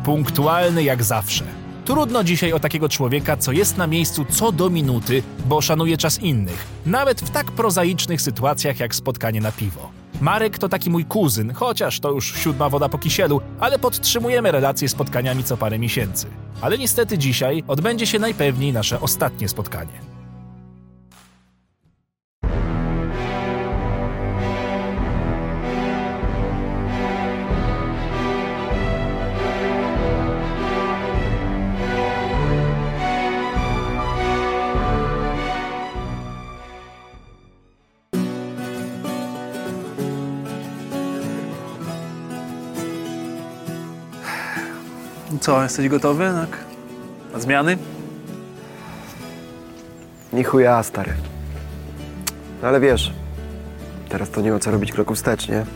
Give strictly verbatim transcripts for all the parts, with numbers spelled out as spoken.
Punktualny jak zawsze. Trudno dzisiaj o takiego człowieka, co jest na miejscu co do minuty, bo szanuje czas innych, nawet w tak prozaicznych sytuacjach jak spotkanie na piwo. Marek to taki mój kuzyn, chociaż to już siódma woda po kisielu, ale podtrzymujemy relacje spotkaniami co parę miesięcy. Ale niestety dzisiaj odbędzie się najpewniej nasze ostatnie spotkanie. Co, jesteś gotowy na, na zmiany? Nie chuja, stary. No ale wiesz, teraz to nie ma co robić kroku wstecz, nie?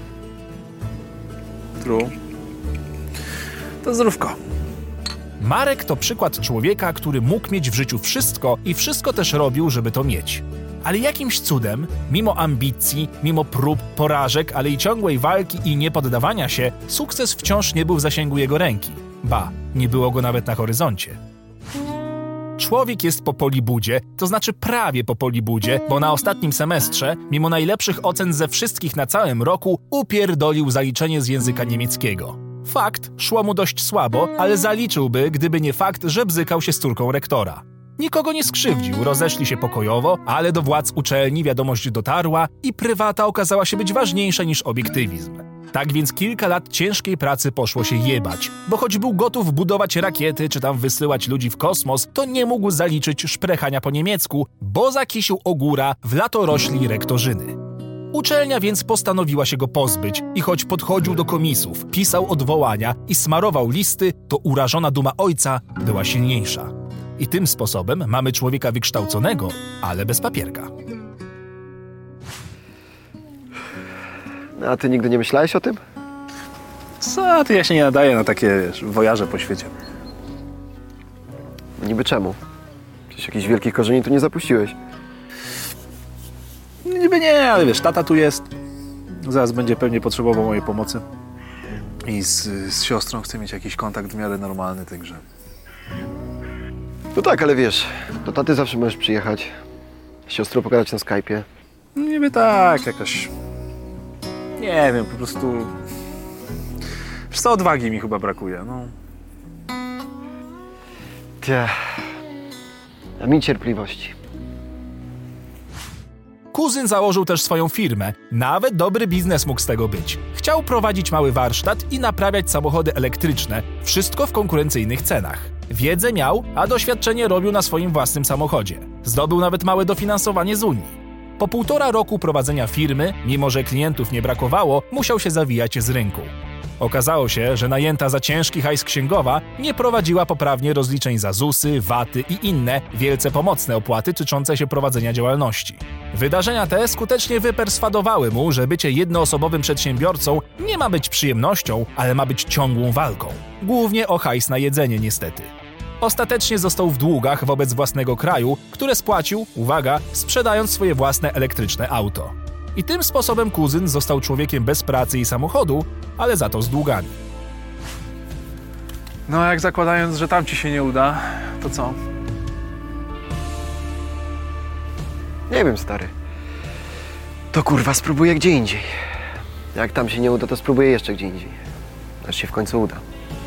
True. To zdrówko. Marek to przykład człowieka, który mógł mieć w życiu wszystko i wszystko też robił, żeby to mieć. Ale jakimś cudem, mimo ambicji, mimo prób, porażek, ale i ciągłej walki i niepoddawania się, sukces wciąż nie był w zasięgu jego ręki. Ba, nie było go nawet na horyzoncie. Człowiek jest po polibudzie, to znaczy prawie po polibudzie, bo na ostatnim semestrze, mimo najlepszych ocen ze wszystkich na całym roku, upierdolił zaliczenie z języka niemieckiego. Fakt, szło mu dość słabo, ale zaliczyłby, gdyby nie fakt, że bzykał się z córką rektora. Nikogo nie skrzywdził, rozeszli się pokojowo, ale do władz uczelni wiadomość dotarła i prywata okazała się być ważniejsza niż obiektywizm. Tak więc kilka lat ciężkiej pracy poszło się jebać, bo choć był gotów budować rakiety czy tam wysyłać ludzi w kosmos, to nie mógł zaliczyć szprechania po niemiecku, bo zakisił ogóra w latorośli rektorzyny. Uczelnia więc postanowiła się go pozbyć i choć podchodził do komisów, pisał odwołania i smarował listy, to urażona duma ojca była silniejsza. I tym sposobem mamy człowieka wykształconego, ale bez papierka. No, a ty nigdy nie myślałeś o tym? Co ty, ja się nie nadaję na takie, wiesz, wojaże po świecie. Niby czemu? Przecież jakichś wielkich korzeni tu nie zapuściłeś. Niby nie, ale wiesz, tata tu jest. Zaraz będzie pewnie potrzebował mojej pomocy. I z, z siostrą chce mieć jakiś kontakt w miarę normalny, także... No tak, ale wiesz, do taty zawsze możesz przyjechać, z siostrą pogadać na Skype'ie. Niby tak, jakaś... Nie wiem, po prostu... Wiesz co, odwagi mi chyba brakuje, no. Tie... A mi cierpliwości. Kuzyn założył też swoją firmę. Nawet dobry biznes mógł z tego być. Chciał prowadzić mały warsztat i naprawiać samochody elektryczne. Wszystko w konkurencyjnych cenach. Wiedzę miał, a doświadczenie robił na swoim własnym samochodzie. Zdobył nawet małe dofinansowanie z Unii. Po półtora roku prowadzenia firmy, mimo że klientów nie brakowało, musiał się zawijać z rynku. Okazało się, że najęta za ciężki hajs księgowa nie prowadziła poprawnie rozliczeń za zusy, waty i inne, wielce pomocne opłaty tyczące się prowadzenia działalności. Wydarzenia te skutecznie wyperswadowały mu, że bycie jednoosobowym przedsiębiorcą nie ma być przyjemnością, ale ma być ciągłą walką. Głównie o hajs na jedzenie niestety. Ostatecznie został w długach wobec własnego kraju, które spłacił, uwaga, sprzedając swoje własne elektryczne auto. I tym sposobem kuzyn został człowiekiem bez pracy i samochodu, ale za to z długami. No jak zakładając, że tam ci się nie uda, to co? Nie wiem, stary. To kurwa spróbuję gdzie indziej. Jak tam się nie uda, to spróbuję jeszcze gdzie indziej. Aż się w końcu uda.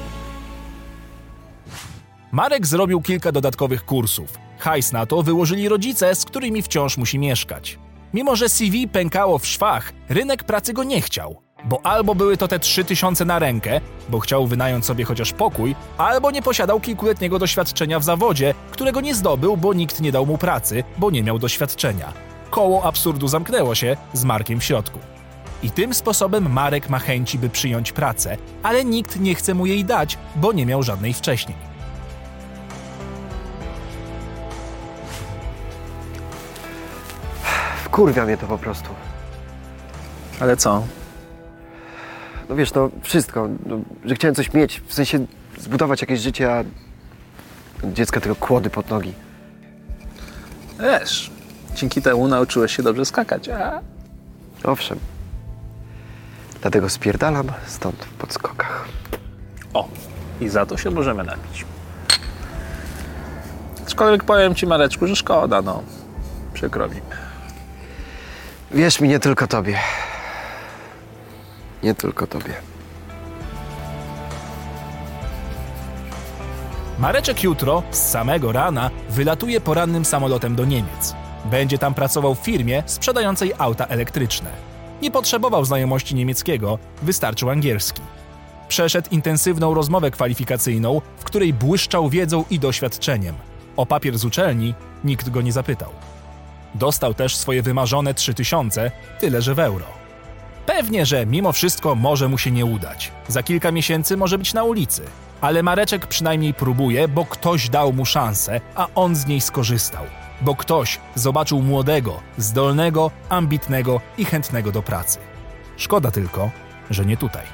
Marek zrobił kilka dodatkowych kursów. Hajs na to wyłożyli rodzice, z którymi wciąż musi mieszkać. Mimo że C V pękało w szwach, rynek pracy go nie chciał. Bo albo były to te trzy tysiące na rękę, bo chciał wynająć sobie chociaż pokój, albo nie posiadał kilkuletniego doświadczenia w zawodzie, którego nie zdobył, bo nikt nie dał mu pracy, bo nie miał doświadczenia. Koło absurdu zamknęło się z Markiem w środku. I tym sposobem Marek ma chęci, by przyjąć pracę, ale nikt nie chce mu jej dać, bo nie miał żadnej wcześniej. Wkurwia mnie to po prostu. Ale co? No wiesz, no wszystko, no, że chciałem coś mieć, w sensie zbudować jakieś życie, a dziecka tylko kłody pod nogi. Wiesz, dzięki temu nauczyłeś się dobrze skakać, a? Owszem. Dlatego spierdalam stąd w podskokach. O, i za to się możemy napić. Aczkolwiek powiem ci, Mareczku, że szkoda, no. Przykro mi. Wierz mi, nie tylko tobie. Nie tylko tobie. Mareczek jutro, z samego rana, wylatuje porannym samolotem do Niemiec. Będzie tam pracował w firmie sprzedającej auta elektryczne. Nie potrzebował znajomości niemieckiego, wystarczył angielski. Przeszedł intensywną rozmowę kwalifikacyjną, w której błyszczał wiedzą i doświadczeniem. O papier z uczelni nikt go nie zapytał. Dostał też swoje wymarzone trzy tysiące, tyle że w euro. Pewnie, że mimo wszystko może mu się nie udać. Za kilka miesięcy może być na ulicy. Ale Mareczek przynajmniej próbuje, bo ktoś dał mu szansę, a on z niej skorzystał. Bo ktoś zobaczył młodego, zdolnego, ambitnego i chętnego do pracy. Szkoda tylko, że nie tutaj.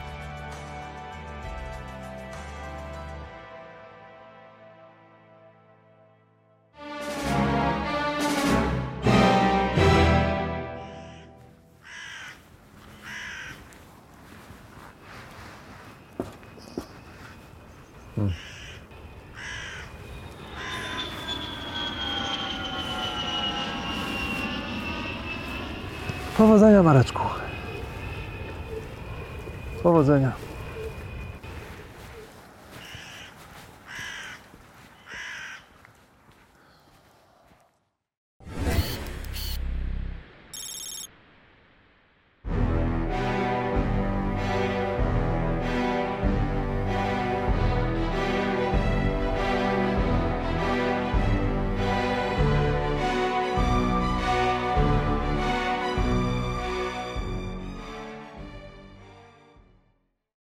Powodzenia, Mareczku. Powodzenia.